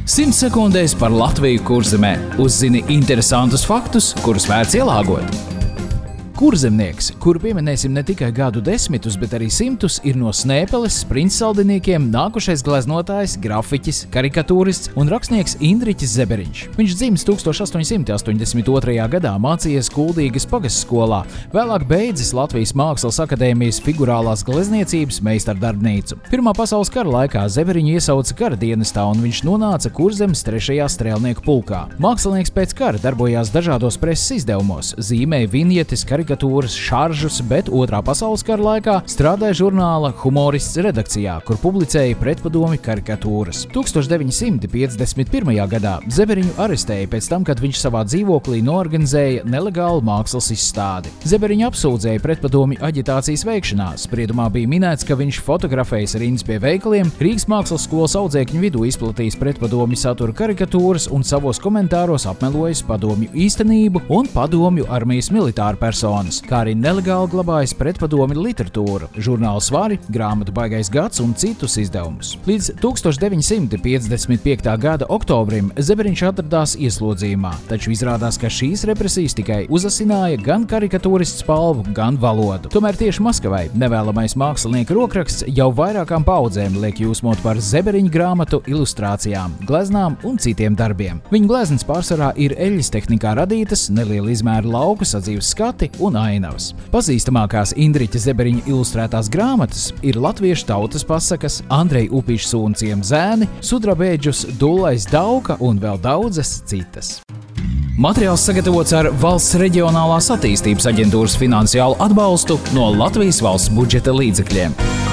100 sekundēs par Latviju Kurzemē. Uzzini interesantus faktus, kurus vērts ielāgot. Kurzemnieks, kuru pieminēsim ne tikai gadu desmitus, bet arī simtus, ir no Snēpeles sprintsaldinikiem nākušais gleznotājs, grafiķis, karikatūrists un rakstnieks Indriķis Zeberiņš. Viņš dzimis 1882. gadā, mācījies Kuldīgas pagasts-skolā, vēlāk beidzis Latvijas Mākslas akadēmijas figurālās glezniecības meistardarbnīcu. Pirmā pasaules kara laikā Zeberiņu iesauca kara dienestā un viņš nonāca Kurzemes 3. strēlnieku pulkā. Mākslinieks pēc kara darbojās dažādos preses izdevumos, zīmēja vinjetes, karikatūras, šaržus, bet Otrā pasaules kara laikā strādāja žurnāla Humorists redakcijā, kur publicēja pretpadomju karikatūras. 1951. gadā Zeberiņu arestēja pēc tam, kad viņš savā dzīvoklī noorganizēja nelegālu mākslas izstādi. Zeberiņu apsūdzēja pretpadomju aģitācijas veikšanā. Spriedumā bija minēts, ka viņš fotografējis rindas pie veikaliem, Rīgas mākslas skolas audzēkņu vidū izplatījis pretpadomju satura karikatūras un savos komentāros apmelojis padomju īstenību un padomju armijas militāru personu, kā arī nelegāli glabājis pretpadomju literatūru, žurnālu Svari, grāmatu Baigais gads un citus izdevumus. Līdz 1955. gada oktobrim Zeberiņš atradās ieslodzījumā, taču izrādās, ka šīs represijas tikai uzasināja gan karikatūrists palvu, gan valodu. Tomēr tieši Maskavai nevēlamais mākslinieka rokraksts jau vairākām paudzēm liek jūsmot par Zeberiņa grāmatu ilustrācijām, gleznām un citiem darbiem. Viņa gleznas pārsvarā ir eļļas tehnikā radītas, neliela izmēra lauku, sadzīves skati un ainavas. Pazīstamākās Indriķa Zeberiņa ilustrētās grāmatas ir latviešu tautas pasakas, Andreja Upīša Sūnciem zēni, Sudrabēģus, Dullais Dauka un vēl daudzas citas. Materiāls sagatavots ar Valsts reģionālās attīstības aģentūras finansiālu atbalstu no Latvijas valsts budžeta līdzekļiem.